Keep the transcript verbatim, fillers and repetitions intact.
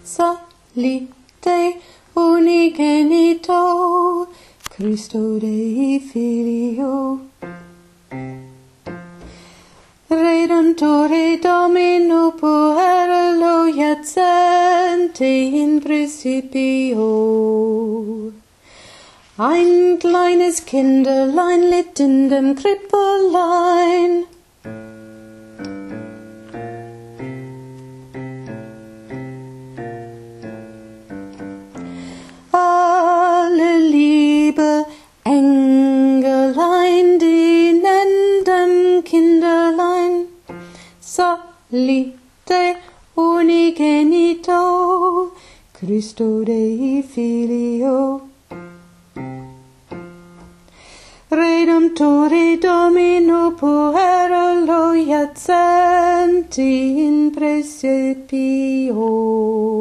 salite unigenito, Christo Dei Filio. Redentore Domino puero jacente in principio. Ein kleines Kinderlein litt in dem Krippelein. Alle liebe Engelein, die nennen Kinderlein salite unigenito, Christo Dei Filio. Redemptore Domino puero jacenti in principio.